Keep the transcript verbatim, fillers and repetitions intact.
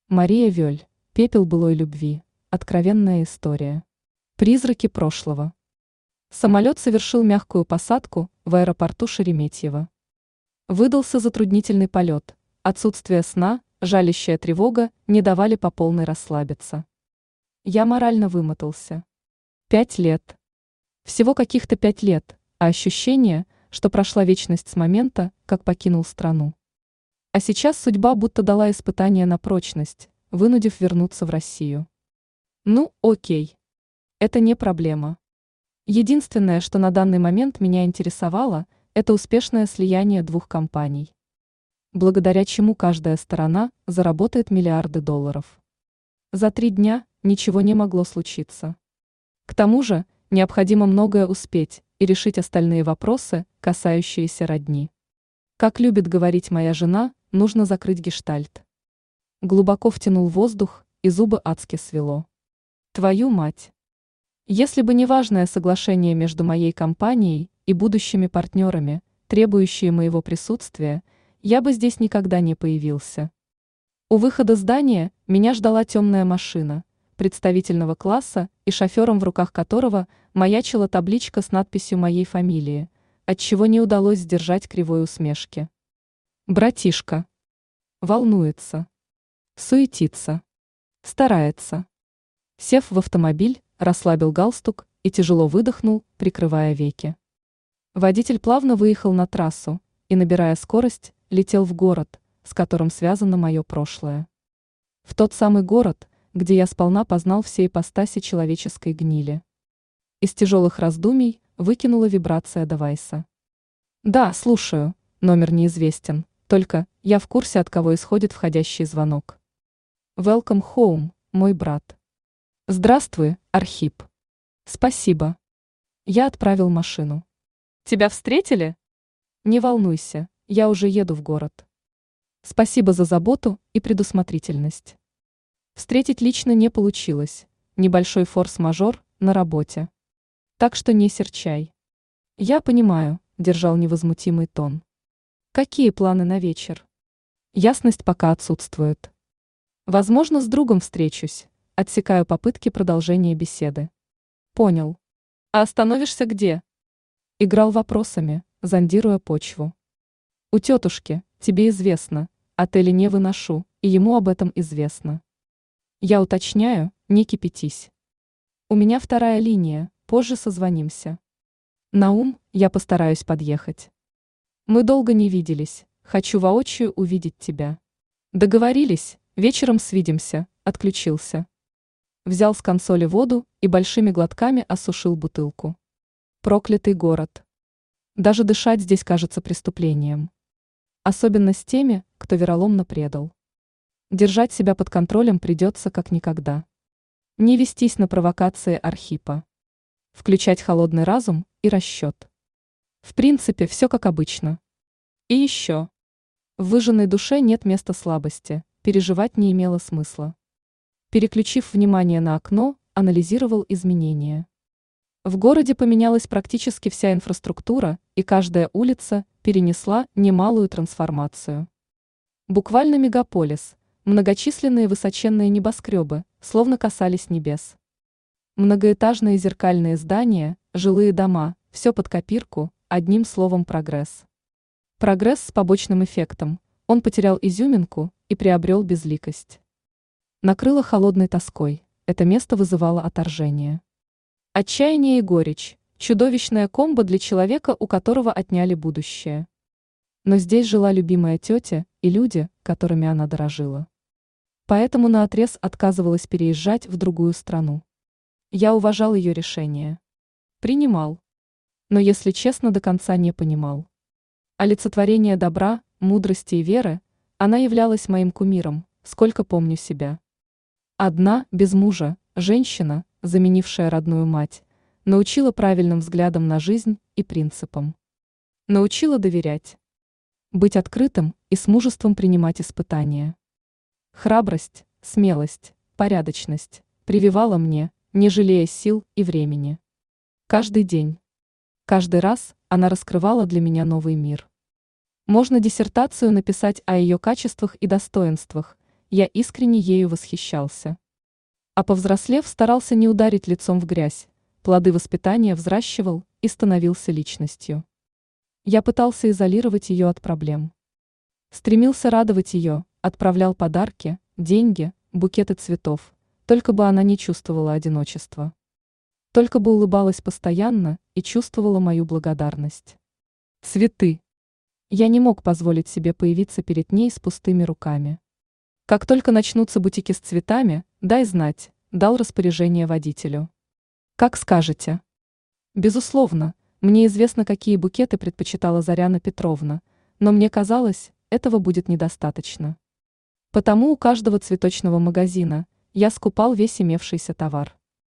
Мария Вёль. Пепел былой любви. Откровенная история. Призраки прошлого. Самолет совершил мягкую посадку в аэропорту Шереметьево. Выдался затруднительный полет. Отсутствие сна, жалящая тревога не давали по полной расслабиться. Я морально вымотался. Пять лет. Всего каких-то пять лет, а ощущение, что прошла вечность с момента, как покинул страну. А сейчас судьба будто дала испытание на прочность, вынудив вернуться в Россию. Ну, окей. Это не проблема. Единственное, что на данный момент меня интересовало, это успешное слияние двух компаний, благодаря чему каждая сторона заработает миллиарды долларов. За три дня ничего не могло случиться. К тому же, необходимо многое успеть и решить остальные вопросы, касающиеся родни. Как любит говорить моя жена, нужно закрыть гештальт. Глубоко втянул воздух, и зубы адски свело. Твою мать! Если бы не важное соглашение между моей компанией и будущими партнерами, требующие моего присутствия, я бы здесь никогда не появился. У выхода здания меня ждала темная машина, представительного класса и шофером в руках которого маячила табличка с надписью моей фамилии, отчего не удалось сдержать кривой усмешки. Братишка. Волнуется. Суетится. Старается. Сев в автомобиль, расслабил галстук и тяжело выдохнул, прикрывая веки. Водитель плавно выехал на трассу и, набирая скорость, летел в город, с которым связано мое прошлое. В тот самый город, где я сполна познал все ипостаси человеческой гнили. Из тяжелых раздумий выкинула вибрация девайса. Да, слушаю, номер неизвестен, только я в курсе, от кого исходит входящий звонок. Welcome home, мой брат. Здравствуй, Архип. Спасибо. Я отправил машину. Тебя встретили? Не волнуйся, я уже еду в город. Спасибо за заботу и предусмотрительность. Встретить лично не получилось, небольшой форс-мажор на работе. Так что не серчай. Я понимаю, держал невозмутимый тон. Какие планы на вечер? Ясность пока отсутствует. Возможно, с другом встречусь, отсекаю попытки продолжения беседы. Понял. А остановишься где? Играл вопросами, зондируя почву. У тетушки, тебе известно, отели не выношу, и ему об этом известно. Я уточняю, не кипятись. У меня вторая линия, позже созвонимся. Наум, я постараюсь подъехать. Мы долго не виделись, хочу воочию увидеть тебя. Договорились, вечером свидимся, отключился. Взял с консоли воду и большими глотками осушил бутылку. Проклятый город. Даже дышать здесь кажется преступлением. Особенно с теми, кто вероломно предал. Держать себя под контролем придется как никогда. Не вестись на провокации Архипа. Включать холодный разум и расчет. В принципе, все как обычно. И еще. В выжженной душе нет места слабости, переживать не имело смысла. Переключив внимание на окно, анализировал изменения. В городе поменялась практически вся инфраструктура, и каждая улица перенесла немалую трансформацию. Буквально мегаполис, многочисленные высоченные небоскребы, словно касались небес. Многоэтажные зеркальные здания, жилые дома, все под копирку, одним словом прогресс. Прогресс с побочным эффектом, он потерял изюминку и приобрел безликость. Накрыло холодной тоской, это место вызывало отторжение. Отчаяние и горечь, чудовищная комбо для человека, у которого отняли будущее. Но здесь жила любимая тетя и люди, которыми она дорожила. Поэтому наотрез отказывалась переезжать в другую страну. Я уважал ее решение. Принимал. Но, если честно, до конца не понимал. Олицетворение добра, мудрости и веры, она являлась моим кумиром, сколько помню себя. Одна, без мужа, женщина, заменившая родную мать, научила правильным взглядам на жизнь и принципам. Научила доверять. Быть открытым и с мужеством принимать испытания. Храбрость, смелость, порядочность прививала мне, не жалея сил и времени. Каждый день. Каждый раз она раскрывала для меня новый мир. Можно диссертацию написать о ее качествах и достоинствах, я искренне ею восхищался. А повзрослев, старался не ударить лицом в грязь, плоды воспитания взращивал и становился личностью. Я пытался изолировать ее от проблем. Стремился радовать ее, отправлял подарки, деньги, букеты цветов, только бы она не чувствовала одиночества. Только бы улыбалась постоянно и чувствовала мою благодарность. Цветы. Я не мог позволить себе появиться перед ней с пустыми руками. Как только начнутся бутики с цветами, дай знать, дал распоряжение водителю. Как скажете. Безусловно, мне известно, какие букеты предпочитала Заряна Петровна, но мне казалось, этого будет недостаточно. Потому у каждого цветочного магазина я скупал весь имевшийся товар.